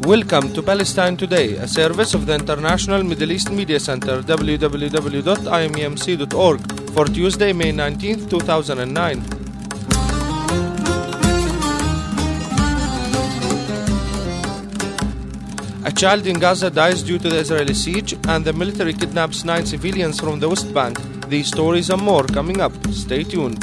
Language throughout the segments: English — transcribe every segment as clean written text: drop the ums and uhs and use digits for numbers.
Welcome to Palestine Today, a service of the International Middle East Media Center, www.imemc.org, for Tuesday, May 19, 2009. A child in Gaza dies due to the Israeli siege, and the military kidnaps 9 civilians from the West Bank. These stories and more coming up. Stay tuned.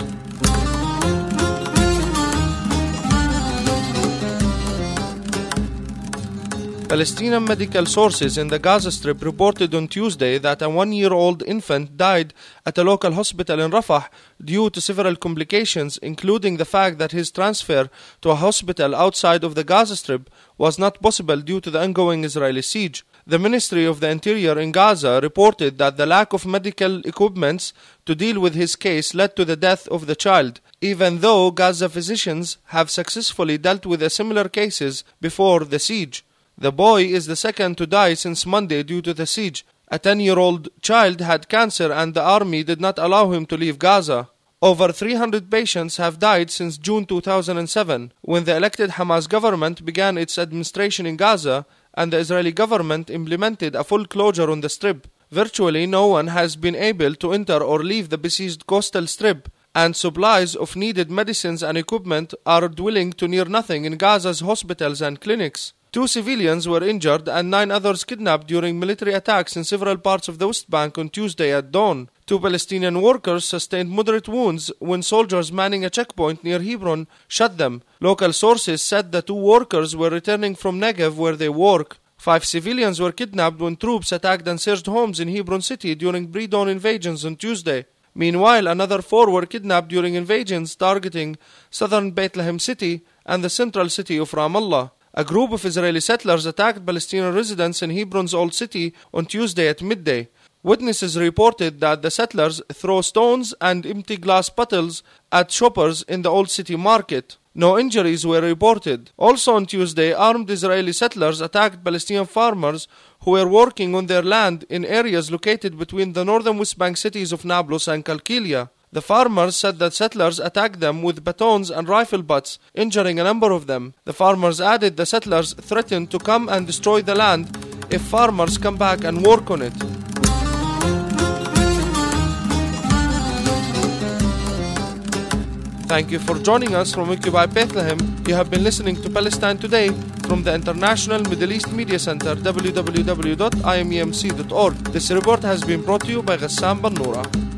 Palestinian medical sources in the Gaza Strip reported on Tuesday that a 1-year-old infant died at a local hospital in Rafah due to several complications, including the fact that his transfer to a hospital outside of the Gaza Strip was not possible due to the ongoing Israeli siege. The Ministry of the Interior in Gaza reported that the lack of medical equipment to deal with his case led to the death of the child, even though Gaza physicians have successfully dealt with similar cases before the siege. The boy is the second to die since Monday due to the siege. A 10-year-old child had cancer and the army did not allow him to leave Gaza. Over 300 patients have died since June 2007, when the elected Hamas government began its administration in Gaza and the Israeli government implemented a full closure on the Strip. Virtually no one has been able to enter or leave the besieged coastal Strip, and supplies of needed medicines and equipment are dwindling to near nothing in Gaza's hospitals and clinics. 2 civilians were injured and 9 others kidnapped during military attacks in several parts of the West Bank on Tuesday at dawn. 2 Palestinian workers sustained moderate wounds when soldiers manning a checkpoint near Hebron shot them. Local sources said the 2 workers were returning from Negev where they work. 5 civilians were kidnapped when troops attacked and searched homes in Hebron city during pre-dawn invasions on Tuesday. Meanwhile, another 4 were kidnapped during invasions targeting southern Bethlehem city and the central city of Ramallah. A group of Israeli settlers attacked Palestinian residents in Hebron's old city on Tuesday at midday. Witnesses reported that the settlers threw stones and empty glass bottles at shoppers in the old city market. No injuries were reported. Also on Tuesday, armed Israeli settlers attacked Palestinian farmers who were working on their land in areas located between the northern West Bank cities of Nablus and Qalqilia. The farmers said that settlers attacked them with batons and rifle butts, injuring a number of them. The farmers added the settlers threatened to come and destroy the land if farmers come back and work on it. Thank you for joining us from Occupy Bethlehem. You have been listening to Palestine Today from the International Middle East Media Center, www.imemc.org. This report has been brought to you by Ghassan Bannoura.